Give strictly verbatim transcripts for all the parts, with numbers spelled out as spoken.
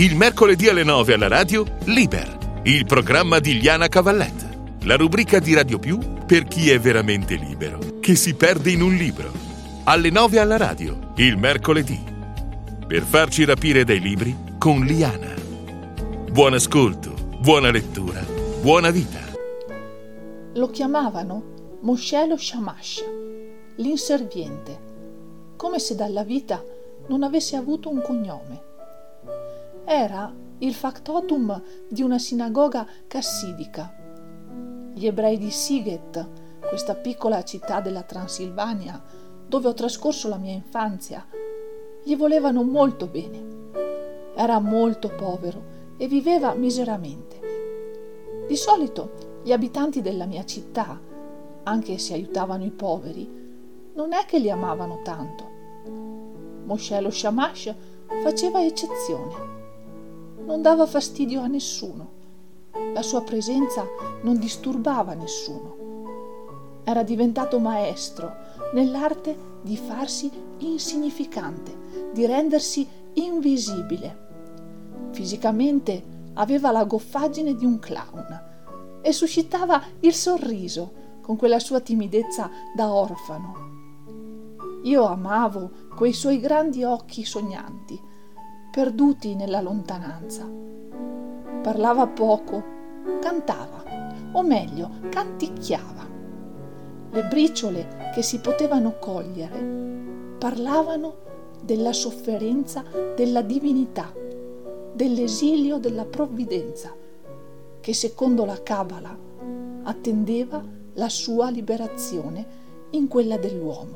Il mercoledì alle nove alla radio, Liber, il programma di Liana Cavallette. La rubrica di Radio Più per chi è veramente libero, che si perde in un libro. Alle nove alla radio, il mercoledì. Per farci rapire dai libri con Liana. Buon ascolto, buona lettura, buona vita. Lo chiamavano Moshe lo Shamash, l'inserviente, come se dalla vita non avesse avuto un cognome. Era il factotum di una sinagoga cassidica. Gli ebrei di Siget, questa piccola città della Transilvania, dove ho trascorso la mia infanzia, gli volevano molto bene. Era molto povero e viveva miseramente. Di solito gli abitanti della mia città, anche se aiutavano i poveri, non è che li amavano tanto. Moshe lo Shamash faceva eccezione. Non dava fastidio a nessuno. La sua presenza non disturbava nessuno. Era diventato maestro nell'arte di farsi insignificante, di rendersi invisibile. Fisicamente aveva la goffaggine di un clown e suscitava il sorriso con quella sua timidezza da orfano. Io amavo quei suoi grandi occhi sognanti, perduti nella lontananza. Parlava poco, cantava, o meglio, canticchiava. Le briciole che si potevano cogliere parlavano della sofferenza della divinità, dell'esilio della provvidenza, che secondo la Cabala attendeva la sua liberazione in quella dell'uomo.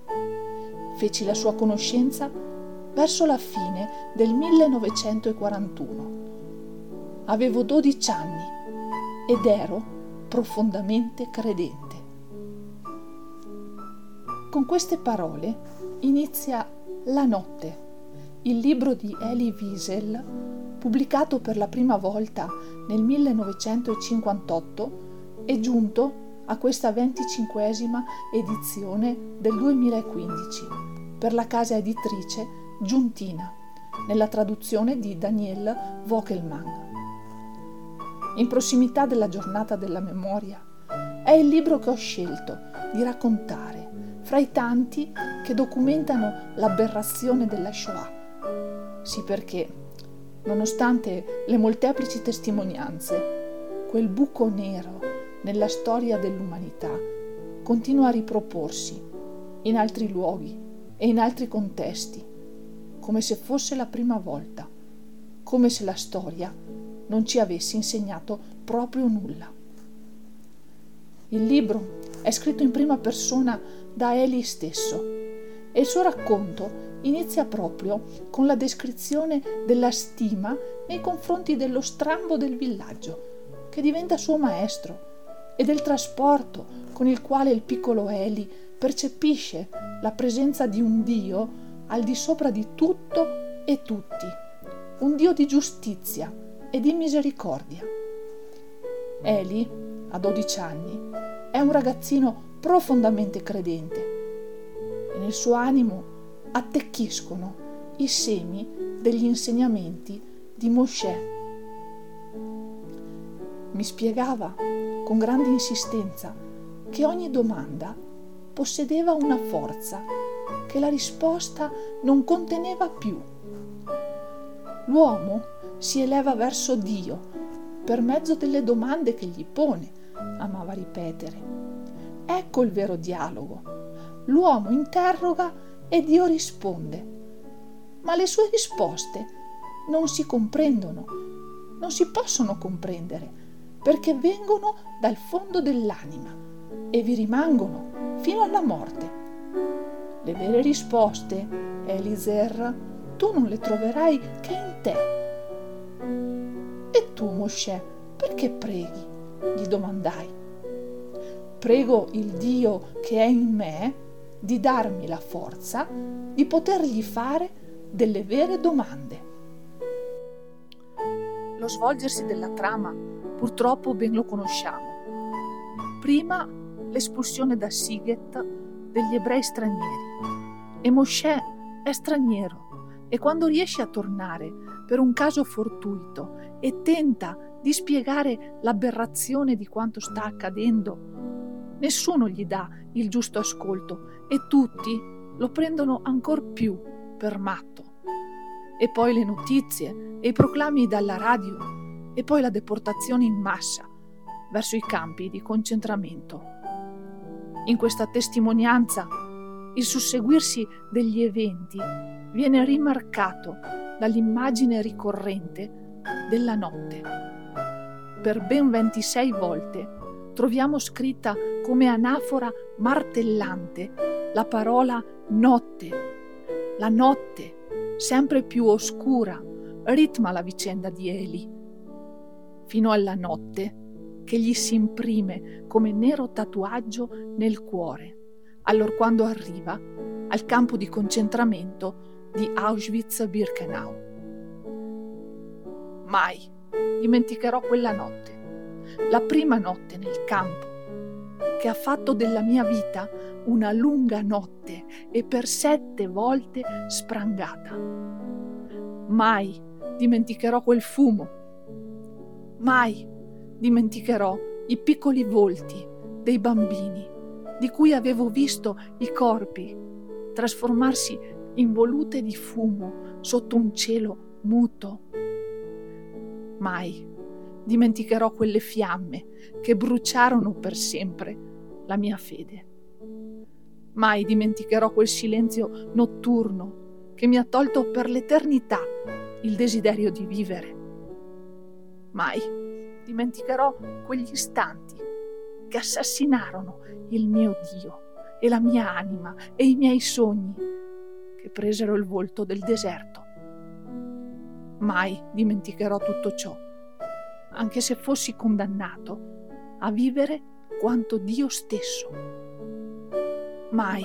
Feci la sua conoscenza verso la fine del millenovecentoquarantuno. Avevo dodici anni ed ero profondamente credente. Con queste parole inizia La notte, il libro di Elie Wiesel, pubblicato per la prima volta nel millenovecentocinquantotto e giunto a questa venticinquesima edizione del duemilaquindici per la casa editrice Giuntina, nella traduzione di Daniel Vockelmann. In prossimità della giornata della memoria è il libro che ho scelto di raccontare fra i tanti che documentano l'aberrazione della Shoah. Sì, perché, nonostante le molteplici testimonianze, quel buco nero nella storia dell'umanità continua a riproporsi in altri luoghi e in altri contesti, come se fosse la prima volta, come se la storia non ci avesse insegnato proprio nulla. Il libro è scritto in prima persona da Elie stesso e il suo racconto inizia proprio con la descrizione della stima nei confronti dello strambo del villaggio, che diventa suo maestro, e del trasporto con il quale il piccolo Elie percepisce la presenza di un Dio al di sopra di tutto e tutti, un Dio di giustizia e di misericordia. Elie, a dodici anni, è un ragazzino profondamente credente e nel suo animo attecchiscono i semi degli insegnamenti di Moshe. Mi spiegava con grande insistenza che ogni domanda possedeva una forza che la risposta non conteneva più. L'uomo si eleva verso Dio per mezzo delle domande che gli pone, amava ripetere. Ecco il vero dialogo. L'uomo interroga e Dio risponde. Ma le sue risposte non si comprendono, non si possono comprendere, perché vengono dal fondo dell'anima e vi rimangono fino alla morte. Le vere risposte, Eliezer, tu non le troverai che in te. E tu, Moshe, perché preghi? Gli domandai. Prego il Dio che è in me di darmi la forza di potergli fare delle vere domande. Lo svolgersi della trama purtroppo ben lo conosciamo. Prima l'espulsione da Siget degli ebrei stranieri, e Moshe è straniero E quando riesce a tornare per un caso fortuito e tenta di spiegare l'aberrazione di quanto sta accadendo, nessuno gli dà il giusto ascolto e tutti lo prendono ancor più per matto. E poi le notizie e i proclami dalla radio e poi la deportazione in massa verso i campi di concentramento. In questa testimonianza il susseguirsi degli eventi viene rimarcato dall'immagine ricorrente della notte. Per ben ventisei volte troviamo scritta come anafora martellante la parola notte. La notte, sempre più oscura, ritma la vicenda di Eli, fino alla notte che gli si imprime come nero tatuaggio nel cuore, allorquando arriva al campo di concentramento di Auschwitz-Birkenau. Mai dimenticherò quella notte, la prima notte nel campo, che ha fatto della mia vita una lunga notte e per sette volte sprangata. Mai dimenticherò quel fumo. Mai dimenticherò i piccoli volti dei bambini di cui avevo visto i corpi trasformarsi in volute di fumo sotto un cielo muto. Mai dimenticherò quelle fiamme che bruciarono per sempre la mia fede. Mai dimenticherò quel silenzio notturno che mi ha tolto per l'eternità il desiderio di vivere. Mai dimenticherò quegli istanti che assassinarono il mio Dio e la mia anima e i miei sogni che presero il volto del deserto. Mai dimenticherò tutto ciò, anche se fossi condannato a vivere quanto Dio stesso. Mai.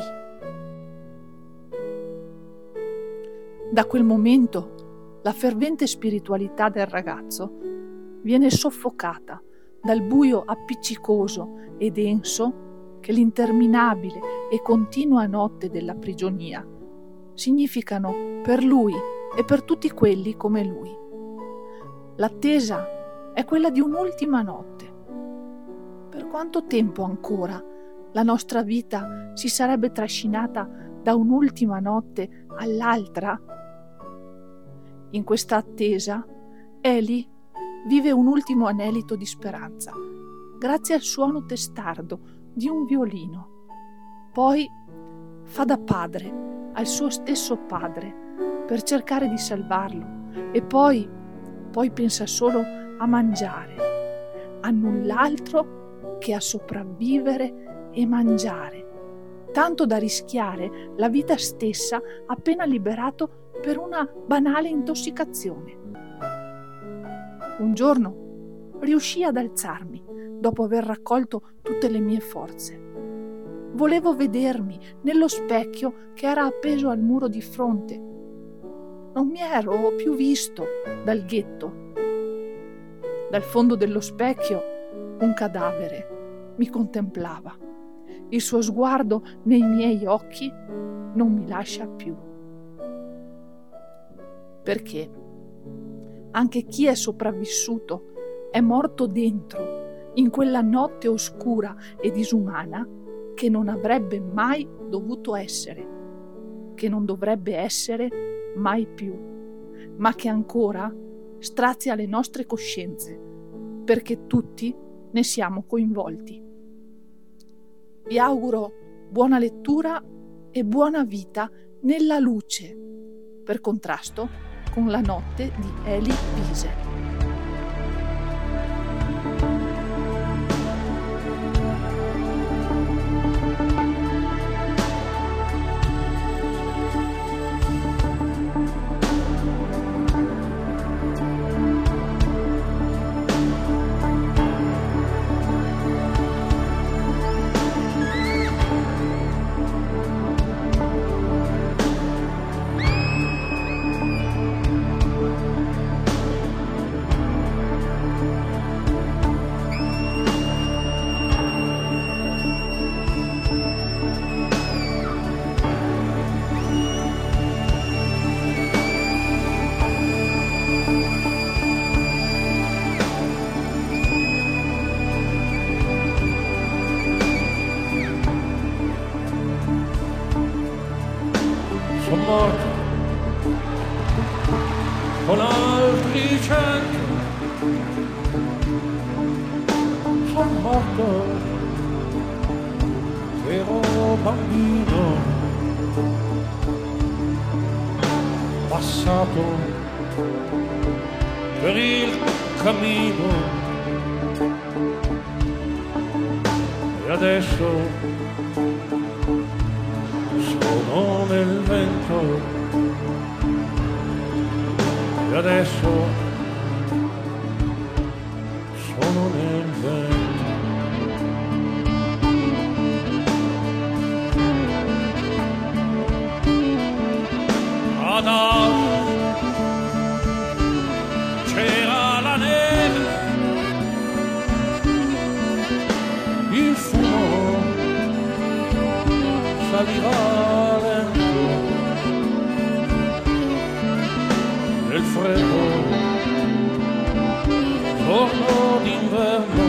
Da quel momento la fervente spiritualità del ragazzo viene soffocata dal buio appiccicoso e denso che l'interminabile e continua notte della prigionia significano per lui e per tutti quelli come lui. L'attesa è quella di un'ultima notte. Per quanto tempo ancora la nostra vita si sarebbe trascinata da un'ultima notte all'altra? In questa attesa, Eli vive un ultimo anelito di speranza, grazie al suono testardo di un violino. Poi fa da padre al suo stesso padre per cercare di salvarlo e poi, poi pensa solo a mangiare, a null'altro che a sopravvivere e mangiare, tanto da rischiare la vita stessa appena liberato per una banale intossicazione. Un giorno riuscii ad alzarmi dopo aver raccolto tutte le mie forze. Volevo vedermi nello specchio che era appeso al muro di fronte. Non mi ero più visto dal ghetto. Dal fondo dello specchio un cadavere mi contemplava. Il suo sguardo nei miei occhi non mi lascia più. Perché anche chi è sopravvissuto è morto dentro, in quella notte oscura e disumana che non avrebbe mai dovuto essere, che non dovrebbe essere mai più, ma che ancora strazia le nostre coscienze, perché tutti ne siamo coinvolti. Vi auguro buona lettura e buona vita nella luce, per contrasto con la notte di Elie Wiesel. con altri cento son morto, ero bambino, passato per il cammino e adesso sono nel vento e adesso sono nel vento. Adagio c'era la neve, il fumo saliva lento, nel freddo giorno d'inverno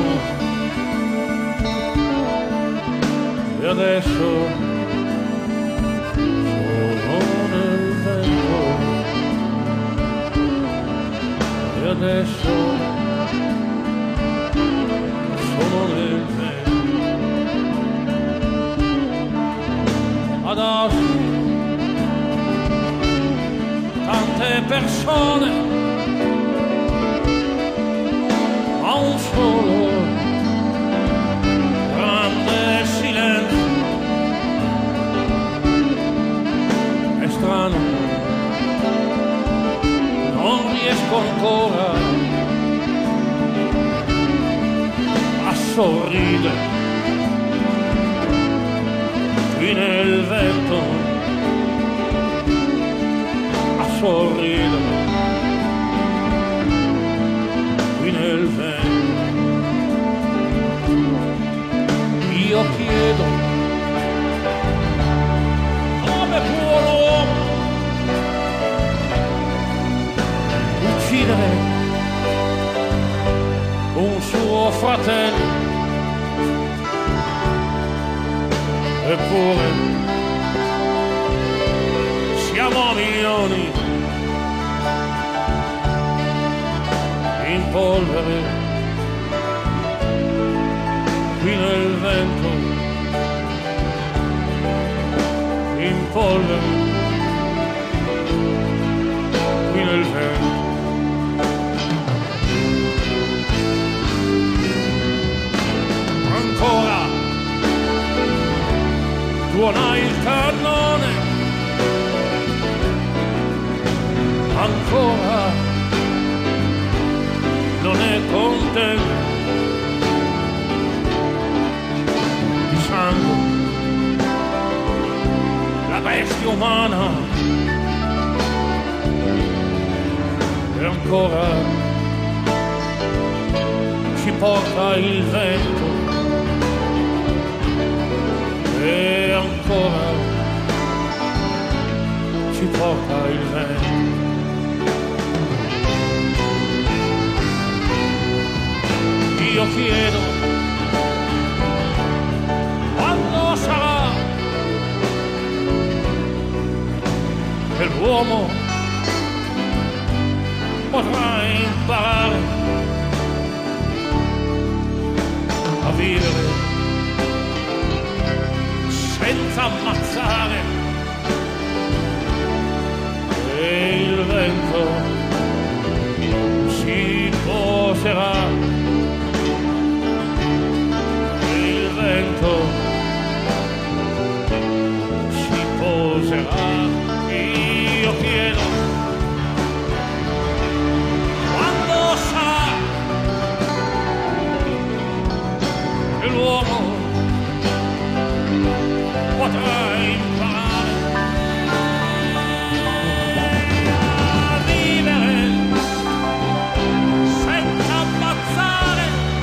e adesso e adesso sono nel vento. Adesso tante persone a un solo grande silenzio. È strano, non riesco ancora a sorridere qui nel vento, a sorridere qui nel vento. Io chiedo come può l'uomo uccidere un suo fratello, eppure siamo milioni in polvere qui nel vento, in polvere qui nel vento. Ancora suona il cannone, ancora non è contento di sangue la bestia umana, e ancora ci porta il vento. E ancora ci porta il vento. Io chiedo quando sarà che l'uomo potrà imparare a vivere senza ammazzare, e il vento si poserà, e il vento si poserà. Io chiedo quando sarà che l'uomo potrà imparare a vivere senza ammazzare,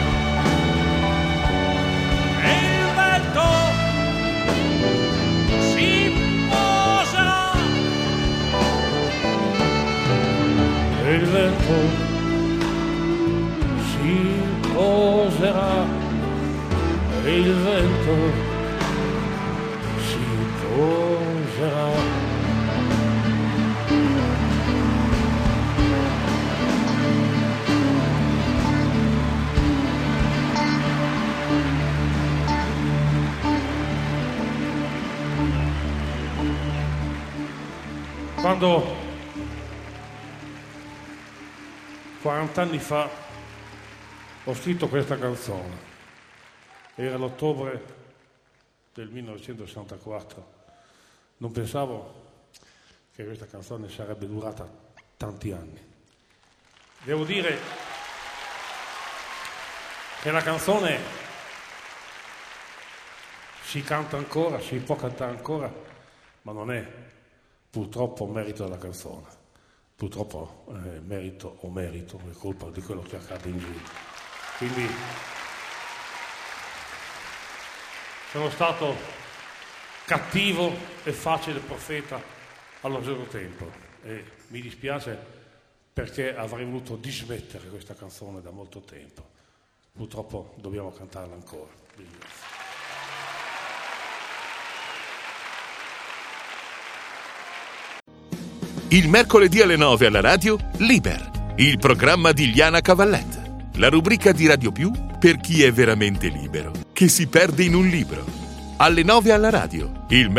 e il vento si poserà, e il vento si poserà, e il vento poserà. Quando quaranta anni fa ho scritto questa canzone, era l'ottobre del millenovecentosessantaquattro, non pensavo che questa canzone sarebbe durata tanti anni. Devo dire che la canzone si canta ancora, si può cantare ancora, ma non è purtroppo merito della canzone, purtroppo è merito o merito, è colpa di quello che accade in giro. Quindi sono stato cattivo e facile profeta allo stesso tempo e mi dispiace perché avrei voluto dismettere questa canzone da molto tempo. Purtroppo dobbiamo cantarla ancora. Il mercoledì alle nove alla radio, Liber, il programma di Liana Cavallette, la rubrica di Radio Più per chi è veramente libero, che si perde in un libro. Alle nove alla radio, il